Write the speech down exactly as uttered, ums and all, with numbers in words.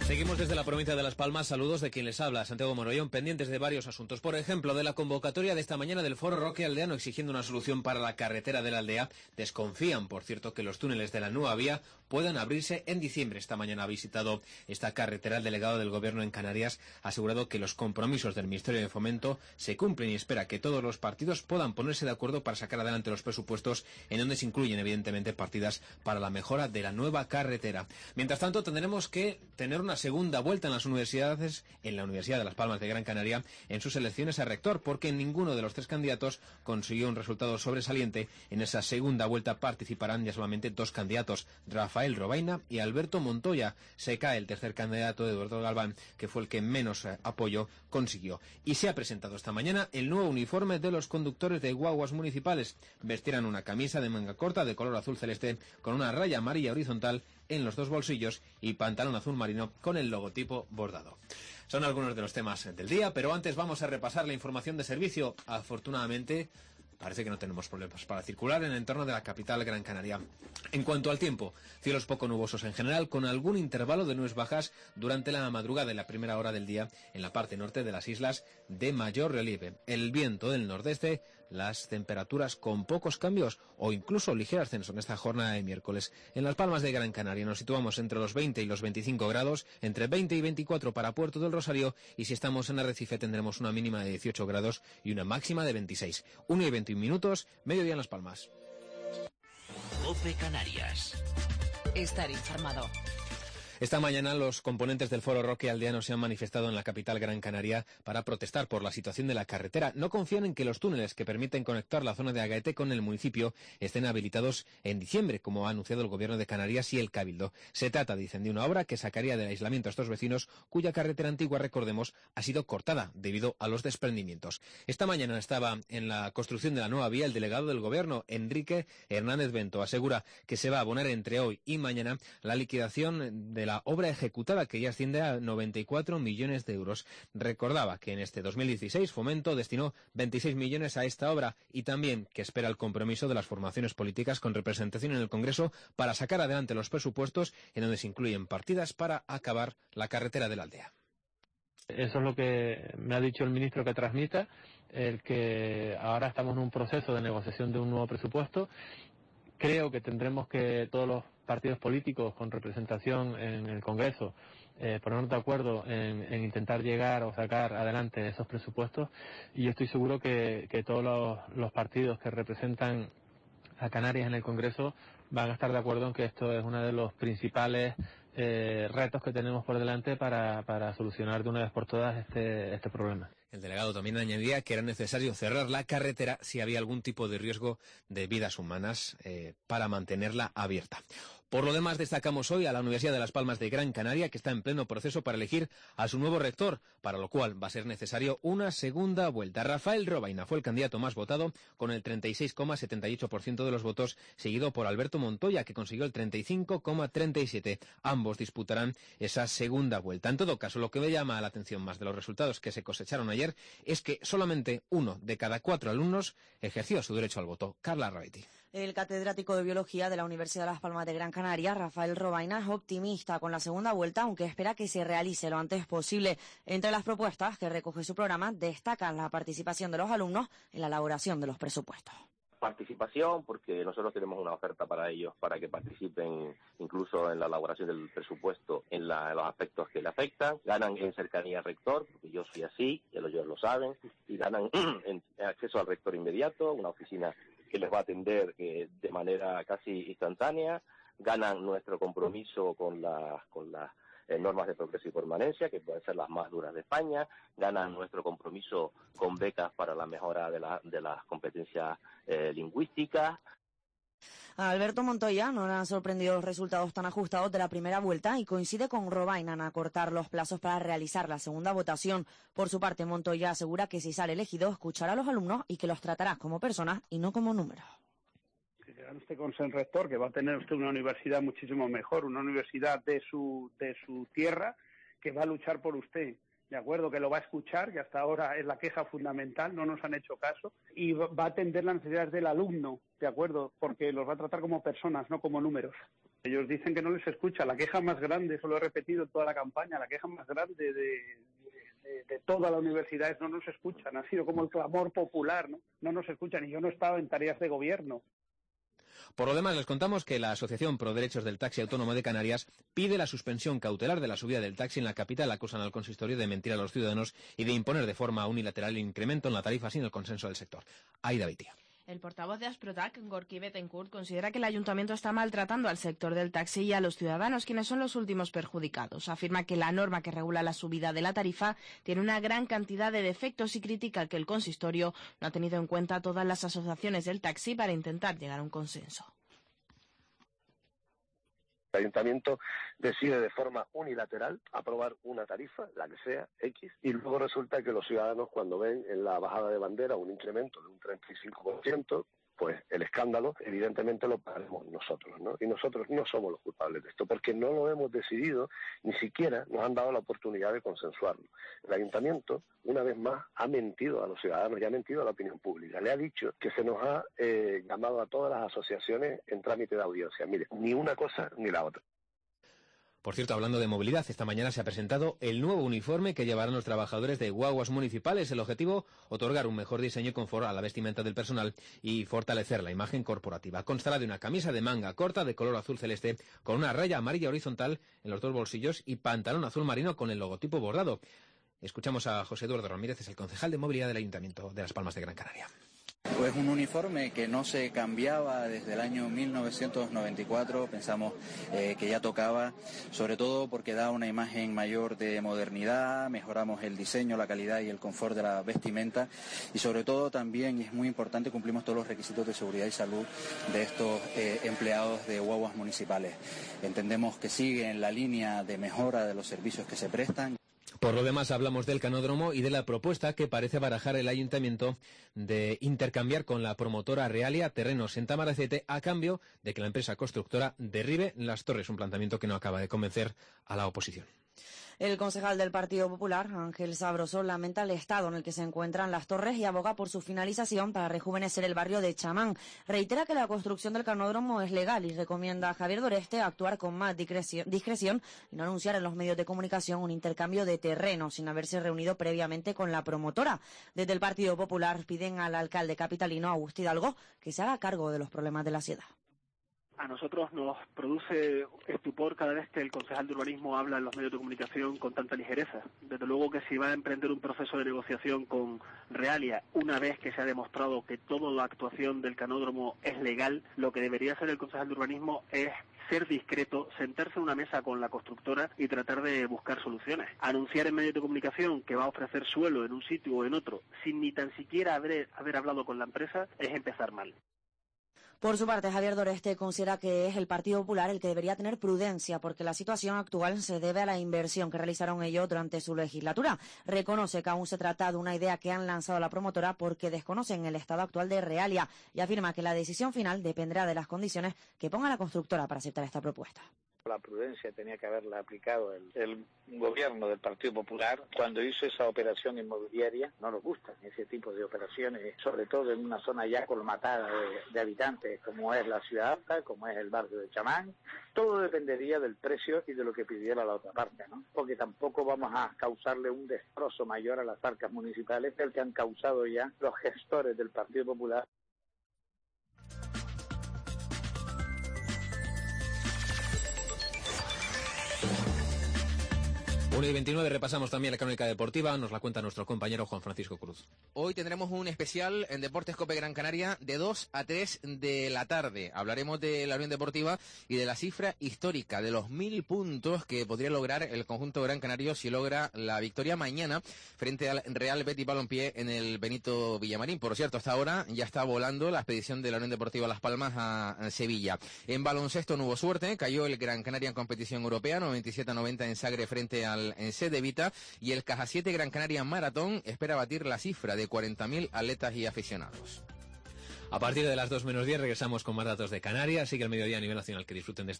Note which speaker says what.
Speaker 1: Seguimos desde la provincia de Las Palmas. Saludos de quien les habla, Santiago Morollón, pendientes de varios asuntos. Por ejemplo, de la convocatoria de esta mañana del Foro Roque Aldeano exigiendo una solución para la carretera de la aldea. Desconfían, por cierto, que los túneles de la nueva vía puedan abrirse en diciembre. Esta mañana ha visitado esta carretera el delegado del Gobierno en Canarias. Ha asegurado que los compromisos del Ministerio de Fomento se cumplen y espera que todos los partidos puedan ponerse de acuerdo para sacar adelante los presupuestos, en donde se incluyen, evidentemente, partidas para la mejora de la nueva carretera. Mientras tanto, tendremos que tener una segunda vuelta en las universidades, en la Universidad de Las Palmas de Gran Canaria, en sus elecciones a rector, porque ninguno de los tres candidatos consiguió un resultado sobresaliente. En esa segunda vuelta participarán ya solamente dos candidatos, Rafael Robaina y Alberto Montoya. Se cae el tercer candidato, Eduardo Galván, que fue el que menos eh, apoyo consiguió. Y se ha presentado esta mañana el nuevo uniforme de los conductores de guaguas municipales. Vestirán una camisa de manga corta de color azul celeste con una raya amarilla horizontal en los dos bolsillos y pantalón azul marino con el logotipo bordado. Son algunos de los temas del día, pero antes vamos a repasar la información de servicio. Afortunadamente, parece que no tenemos problemas para circular en el entorno de la capital Gran Canaria. En cuanto al tiempo, cielos poco nubosos en general, con algún intervalo de nubes bajas durante la madrugada y la primera hora del día en la parte norte de las islas de mayor relieve. El viento del nordeste, las temperaturas con pocos cambios o incluso ligero ascenso en esta jornada de miércoles. En Las Palmas de Gran Canaria nos situamos entre los veinte y los veinticinco grados, entre veinte y veinticuatro para Puerto del Rosario, y si estamos en Arrecife tendremos una mínima de dieciocho grados y una máxima de veintiséis. uno y veintiuno minutos, mediodía en Las Palmas.
Speaker 2: COPE Canarias.
Speaker 3: Estar informado.
Speaker 1: Esta mañana los componentes del Foro Roque Aldeano se han manifestado en la capital Gran Canaria para protestar por la situación de la carretera. No confían en que los túneles que permiten conectar la zona de Agaete con el municipio estén habilitados en diciembre, como ha anunciado el Gobierno de Canarias y el Cabildo. Se trata, dicen, de una obra que sacaría del aislamiento a estos vecinos, cuya carretera antigua, recordemos, ha sido cortada debido a los desprendimientos. Esta mañana estaba en la construcción de la nueva vía el delegado del Gobierno, Enrique Hernández Bento. Asegura que se va a abonar entre hoy y mañana la liquidación de la La obra ejecutada, que ya asciende a noventa y cuatro millones de euros. Recordaba que en este dos mil dieciséis Fomento destinó veintiséis millones a esta obra y también que espera el compromiso de las formaciones políticas con representación en el Congreso para sacar adelante los presupuestos, en donde se incluyen partidas para acabar la carretera de la aldea.
Speaker 4: Eso es lo que me ha dicho el ministro que transmita, el que ahora estamos en un proceso de negociación de un nuevo presupuesto. Creo que tendremos que todos los partidos políticos con representación en el Congreso eh, ponernos de acuerdo en, en intentar llegar o sacar adelante esos presupuestos, y yo estoy seguro que, que todos los, los partidos que representan a Canarias en el Congreso van a estar de acuerdo en que esto es uno de los principales eh, retos que tenemos por delante para, para solucionar de una vez por todas este, este problema.
Speaker 1: El delegado también añadía que era necesario cerrar la carretera si había algún tipo de riesgo de vidas humanas eh, para mantenerla abierta. Por lo demás, destacamos hoy a la Universidad de Las Palmas de Gran Canaria, que está en pleno proceso para elegir a su nuevo rector, para lo cual va a ser necesario una segunda vuelta. Rafael Robaina fue el candidato más votado, con el treinta y seis coma setenta y ocho por ciento de los votos, seguido por Alberto Montoya, que consiguió el treinta y cinco coma treinta y siete por ciento. Ambos disputarán esa segunda vuelta. En todo caso, lo que me llama la atención más de los resultados que se cosecharon ayer es que solamente uno de cada cuatro alumnos ejerció su derecho al voto. Carla Raiti.
Speaker 3: El catedrático de Biología de la Universidad de Las Palmas de Gran Canaria, Rafael Robaina, es optimista con la segunda vuelta, aunque espera que se realice lo antes posible. Entre las propuestas que recoge su programa destacan la participación de los alumnos en la elaboración de los presupuestos.
Speaker 5: Participación, porque nosotros tenemos una oferta para ellos, para que participen incluso en la elaboración del presupuesto en, la, en los aspectos que le afectan. Ganan en cercanía al rector, porque yo soy así, ellos lo saben, y ganan en acceso al rector inmediato, una oficina que les va a atender eh, de manera casi instantánea. Ganan nuestro compromiso con las con las eh, normas de progreso y permanencia, que pueden ser las más duras de España. Ganan nuestro compromiso con becas para la mejora de, la, de las competencias eh, lingüísticas.
Speaker 3: A Alberto Montoya no le han sorprendido los resultados tan ajustados de la primera vuelta y coincide con Robaina en acortar los plazos para realizar la segunda votación. Por su parte, Montoya asegura que si sale elegido escuchará a los alumnos y que los tratará como personas y no como números.
Speaker 6: Que gane usted con ser rector, que va a tener usted una universidad muchísimo mejor, una universidad de su de su tierra, que va a luchar por usted. De acuerdo, que lo va a escuchar, que hasta ahora es la queja fundamental, no nos han hecho caso, y va a atender las necesidades del alumno, de acuerdo, porque los va a tratar como personas, no como números. Ellos dicen que no les escucha. La queja más grande, eso lo he repetido en toda la campaña, la queja más grande de, de, de toda la universidad es no nos escuchan. Ha sido como el clamor popular, ¿no? No nos escuchan y yo no he estado en tareas de gobierno.
Speaker 1: Por lo demás, les contamos que la Asociación Pro Derechos del Taxi Autónomo de Canarias pide la suspensión cautelar de la subida del taxi en la capital. Acusan al consistorio de mentir a los ciudadanos y de imponer de forma unilateral el incremento en la tarifa sin el consenso del sector. Aida Beitia.
Speaker 7: El portavoz de Asprotac, Gorky Bettencourt, considera que el ayuntamiento está maltratando al sector del taxi y a los ciudadanos, quienes son los últimos perjudicados. Afirma que la norma que regula la subida de la tarifa tiene una gran cantidad de defectos y critica que el consistorio no ha tenido en cuenta todas las asociaciones del taxi para intentar llegar a un consenso.
Speaker 8: El ayuntamiento decide de forma unilateral aprobar una tarifa, la que sea, X, y luego resulta que los ciudadanos, cuando ven en la bajada de bandera un incremento de un treinta y cinco por ciento, pues el escándalo evidentemente lo pagaremos nosotros, ¿no? Y nosotros no somos los culpables de esto, porque no lo hemos decidido, ni siquiera nos han dado la oportunidad de consensuarlo. El ayuntamiento, una vez más, ha mentido a los ciudadanos y ha mentido a la opinión pública. Le ha dicho que se nos ha eh, llamado a todas las asociaciones en trámite de audiencia. Mire, ni una cosa ni la otra.
Speaker 1: Por cierto, hablando de movilidad, esta mañana se ha presentado el nuevo uniforme que llevarán los trabajadores de guaguas municipales. El objetivo, otorgar un mejor diseño y confort a la vestimenta del personal y fortalecer la imagen corporativa. Constará de una camisa de manga corta de color azul celeste con una raya amarilla horizontal en los dos bolsillos y pantalón azul marino con el logotipo bordado. Escuchamos a José Eduardo Ramírez, es el concejal de movilidad del Ayuntamiento de Las Palmas de Gran Canaria.
Speaker 9: Pues un uniforme que no se cambiaba desde el año mil novecientos noventa y cuatro, pensamos eh, que ya tocaba, sobre todo porque da una imagen mayor de modernidad, mejoramos el diseño, la calidad y el confort de la vestimenta y sobre todo también, y es muy importante, cumplimos todos los requisitos de seguridad y salud de estos eh, empleados de guaguas municipales. Entendemos que sigue en la línea de mejora de los servicios que se prestan.
Speaker 1: Por lo demás, hablamos del canódromo y de la propuesta que parece barajar el ayuntamiento de intercambiar con la promotora Realia terrenos en Tamaracete a cambio de que la empresa constructora derribe las torres, un planteamiento que no acaba de convencer a la oposición.
Speaker 3: El concejal del Partido Popular, Ángel Sabroso, lamenta el estado en el que se encuentran las torres y aboga por su finalización para rejuvenecer el barrio de Chamán. Reitera que la construcción del canódromo es legal y recomienda a Javier Doreste actuar con más discreción y no anunciar en los medios de comunicación un intercambio de terreno sin haberse reunido previamente con la promotora. Desde el Partido Popular piden al alcalde capitalino, Agustí Hidalgo, que se haga cargo de los problemas de la ciudad.
Speaker 10: A nosotros nos produce estupor cada vez que el concejal de urbanismo habla en los medios de comunicación con tanta ligereza. Desde luego que si va a emprender un proceso de negociación con Realia, una vez que se ha demostrado que toda la actuación del canódromo es legal, lo que debería hacer el concejal de urbanismo es ser discreto, sentarse en una mesa con la constructora y tratar de buscar soluciones. Anunciar en medios de comunicación que va a ofrecer suelo en un sitio o en otro, sin ni tan siquiera haber, haber hablado con la empresa, es empezar mal.
Speaker 3: Por su parte, Javier Doreste considera que es el Partido Popular el que debería tener prudencia porque la situación actual se debe a la inversión que realizaron ellos durante su legislatura. Reconoce que aún se trata de una idea que han lanzado la promotora porque desconocen el estado actual de Realia y afirma que la decisión final dependerá de las condiciones que ponga la constructora para aceptar esta propuesta.
Speaker 11: La prudencia tenía que haberla aplicado el, el gobierno del Partido Popular cuando hizo esa operación inmobiliaria. No nos gustan ese tipo de operaciones, sobre todo en una zona ya colmatada de, de habitantes, como es la Ciudad Alta, como es el barrio de Chamán. Todo dependería del precio y de lo que pidiera la otra parte, ¿no? Porque tampoco vamos a causarle un destrozo mayor a las arcas municipales del que han causado ya los gestores del Partido Popular.
Speaker 1: uno y veintinueve, repasamos también la crónica deportiva, nos la cuenta nuestro compañero Juan Francisco Cruz.
Speaker 12: Hoy tendremos un especial en Deportes Cope Gran Canaria de dos a tres de la tarde. Hablaremos de la Unión Deportiva y de la cifra histórica de los mil puntos que podría lograr el conjunto gran canario si logra la victoria mañana frente al Real Betis Balompié en el Benito Villamarín. Por cierto, hasta ahora ya está volando la expedición de la Unión Deportiva Las Palmas a Sevilla. En baloncesto no hubo suerte, cayó el Gran Canaria en competición europea, noventa y siete a noventa en Sagre frente al en sede Vita, y el Caja siete Gran Canaria Maratón espera batir la cifra de cuarenta mil atletas y aficionados.
Speaker 1: A partir de las dos menos diez regresamos con más datos de Canarias, sigue el mediodía a nivel nacional, que disfruten de esta